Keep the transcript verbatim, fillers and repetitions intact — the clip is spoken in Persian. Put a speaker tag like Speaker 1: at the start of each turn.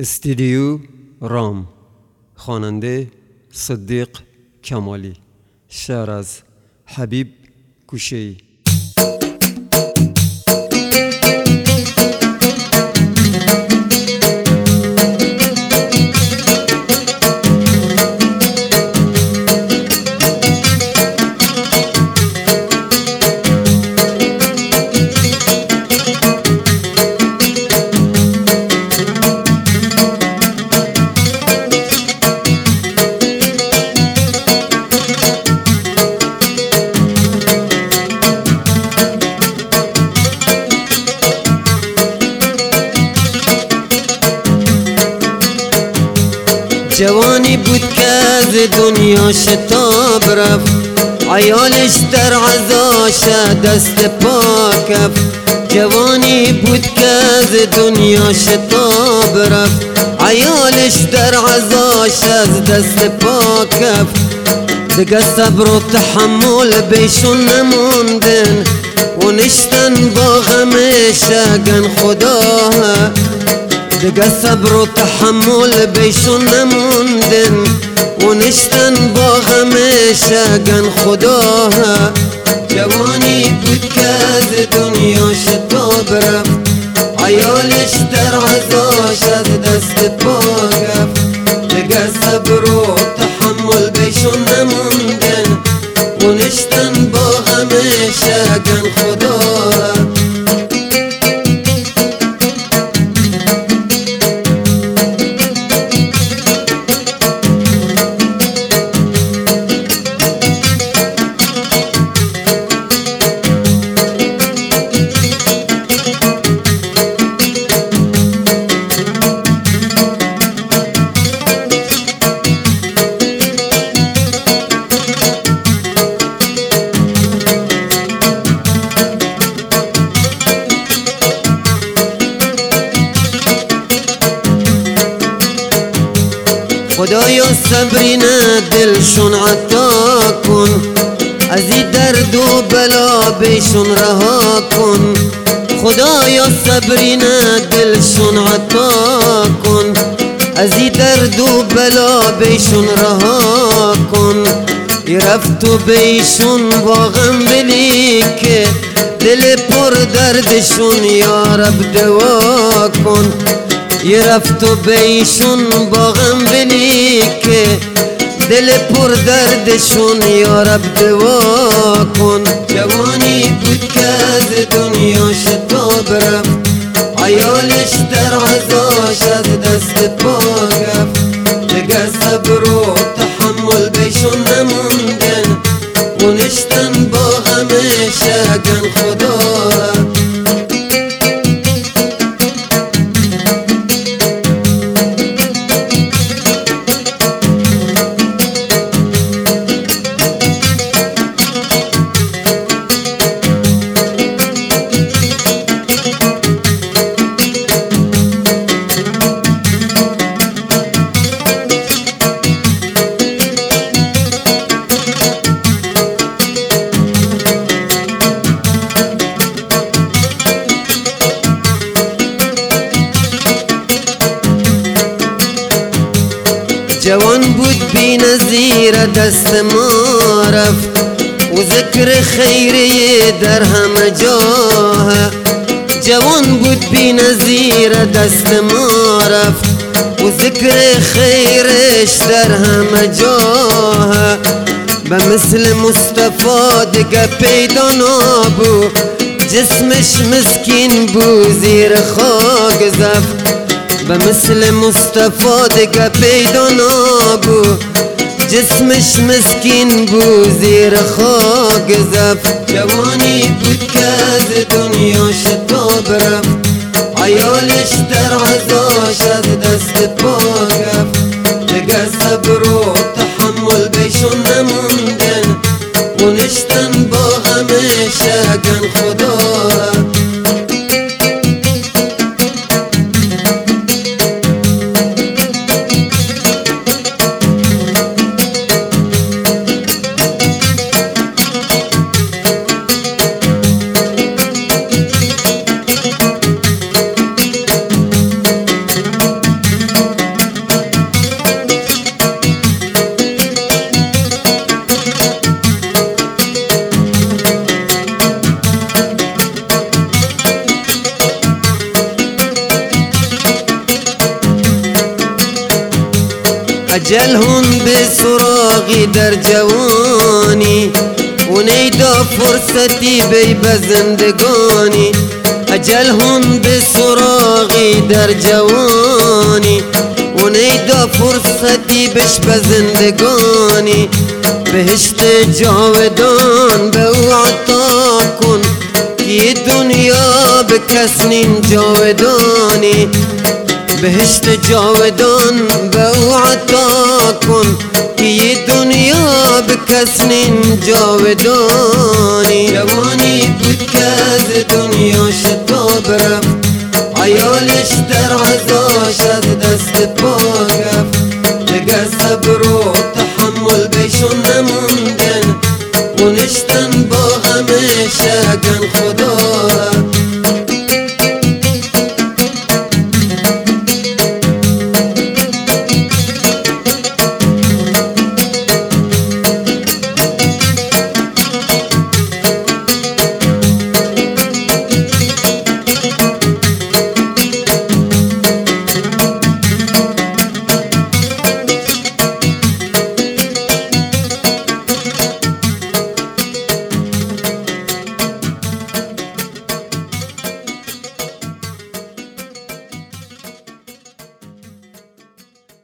Speaker 1: استودیو رام، خواننده صدیق کمالی، شعر از حبیب کوشه‌ای.
Speaker 2: جوانی بود که از دنیا شتاب رفت، عیالش در عزاش دست پا کفت. جوانی بود که از دنیا شتاب رفت، عیالش در عزاش از دست پا کفت. دیگه صبر و تحمل بیشون نموندن و نشتن با غمشگن خداها. دیگه صبر و تحمل بیشون نموندن و نشتن با غمشگن خداها. جوانی بود که از دنیا شتاب رفت، عیالش در عزاش از دست پا کفت. دیگه صبر و تحمل بیشون نموندن و نشتن با غمشگن خداها. خدایا صبرینه دلشون عطا کن، از این درد و بلا بیشون رها کن. خدایا صبرینه دلشون عطا کن، از این درد و بلا بیشون رها کن. رفت و بیشون با غم بلی که دل پر دردشون یا رب دوا کن. یه رفت و بیشون با غم بلی که دل پر دردشون یا رب دوا کن. جوانی بود که از دنیا شتاب رفت، عیالش در عزاش از دست پا کفت. دیگه صبر و تحمل بیشون نموندن و نشتن با غمشگن خداها. جوان بود بی نظیر دست ما رفت و ذکر خیری در همه جاه. جوان بود بی نظیر دست ما رفت و ذکر خیرش در همه جاه. به مثل مصطفی دیگه پیدا نبو، جسمش مسکین بود زیر خاک زفت. به مثل مصطفی دیگه پیدا نبو، جسمش مسکین بود زیر خاک زفت. جوانی بود که از دنیا شتاب رفت، عیالش در عزاش از دست پا کفت. دیگه صبر و تحمل بیشون نموندن و نشتن با غمشگن خداها. اجل هون به سراغی در جوانی و نیدا فرصتی بی بزندگانی اجل هون به سراغی در جوانی و نیدا فرصتی بش بزندگانی بهشت جاودان به او عطا کن که دنیا به کس نین جاودانی بهشت جاودان به او عطا کن که دنیا به کس نین جاودانی جوانی بود که از دنیا شتاب رفت